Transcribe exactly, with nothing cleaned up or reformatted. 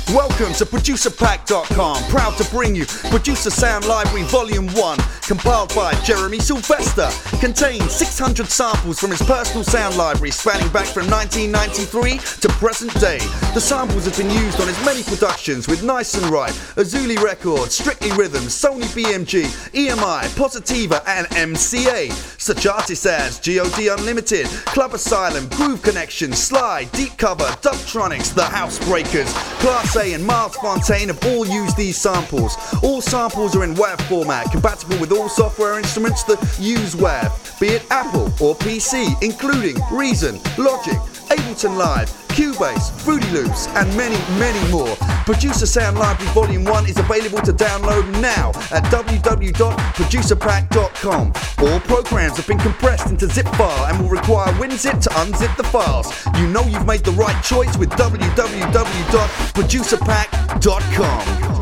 Welcome to Producer Pack dot com, proud to bring you Producer Sound Library Volume one, compiled by Jeremy Sylvester. Contains six hundred samples from his personal sound library spanning back from nineteen ninety-three to present day. The samples have been used on his many productions with Nice and Right, Azuli Records, Strictly Rhythms, Sony B M G, E M I, Positiva and M C A. Such artists as G O D Unlimited, Club Asylum, Groove Connection, Sly, Deep Cover, Dubtronics, The Housebreakers, Class A and Miles Fontaine have all used these samples. All samples are in W A V format, compatible with all software instruments that use W A V, be it Apple or P C, including Reason, Logic, Ableton Live, Cubase, Fruity Loops, and many, many more. Producer Sound Library Volume one is available to download now at w w w dot producer pack dot com. All programs have been compressed into zip file and will require WinZip to unzip the files. You know you've made the right choice with w w w dot producer pack dot com.